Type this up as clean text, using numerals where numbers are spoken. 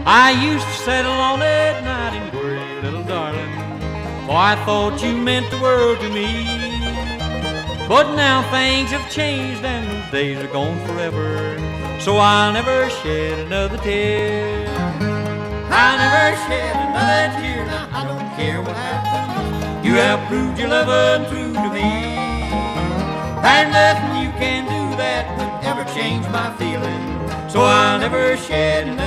I used to sit alone at night and worry, little darling, for I thought you meant the world to me. But now things have changed and those days are gone forever, so I'll never shed another tear. I'll never shed another tear. Now I don't care what happens, you have proved your love untrue to me. There's nothing you can do that would ever change my feeling, so I'll never shed another tear.